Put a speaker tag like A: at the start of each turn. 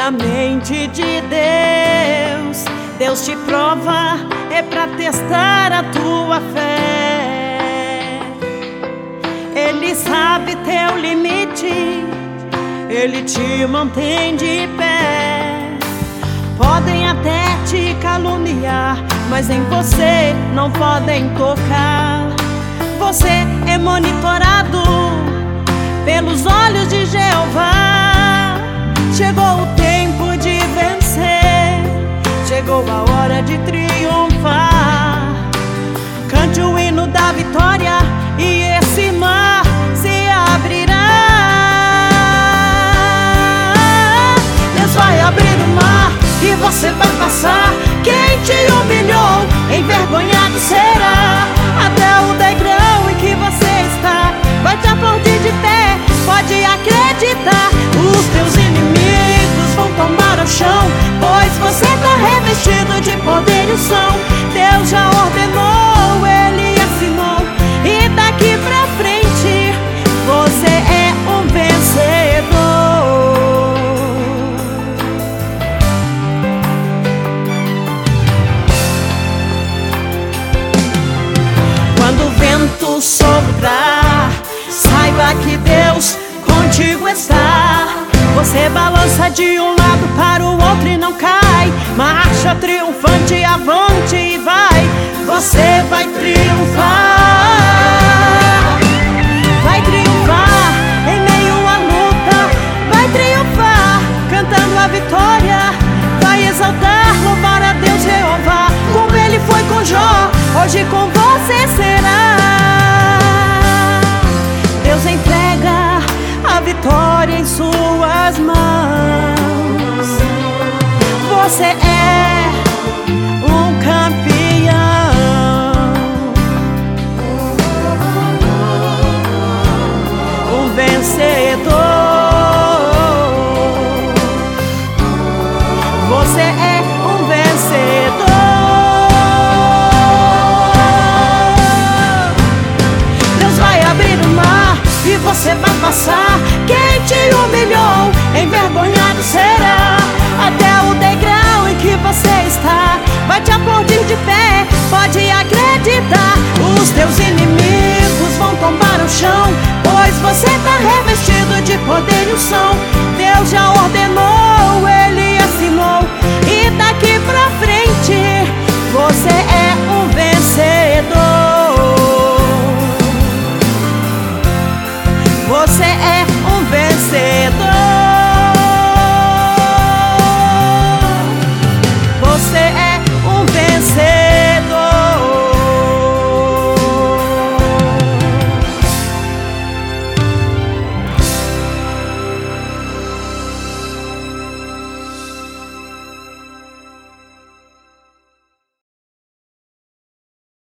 A: na mente de Deus. Deus te prova, é pra testar a tua fé. Ele sabe teu limite, Ele te mantém de pé. Podem até te caluniar, mas em você não podem tocar. Você é monitorado pelos olhos de Jeová. Chegou o tempo de vencer, chegou a hora de triunfar. Cante o hino da vitória e esse mar se abrirá. Deus vai abrir o mar e você vai passar. Quem te humilhou, envergonhado será. Até o degrau em que você está vai te aplaudir de pé, pode acreditar. Os teus inimigos vão tomar o chão, pois você está revestido de poder e unção. Deus já ordenou, Ele assinou, e daqui pra frente você é um vencedor. Quando o vento soprar, saiba que Deus contigo está. Você balança de um lado para o outro e não cai. Marcha triunfante, avante e vai. Você vai triunfar. Vai triunfar em meio à luta. Vai triunfar cantando a vitória. Vai exaltar, louvar a Deus Jeová. Como Ele foi com Jó, hoje com você será. Deus entrega a vitória em suas mãos. Você é um campeão, um vencedor. Você é um vencedor. Deus vai abrir o mar e você vai passar. Quem te humilhou, envergonhado será. Até o degrau em que você está vai te aplaudir de pé, pode acreditar. Os teus inimigos vão tomar o chão, pois você está revestido de poder e unção. Deus já ordenou, Ele assinou, e daqui pra frente você é um vencedor. Você é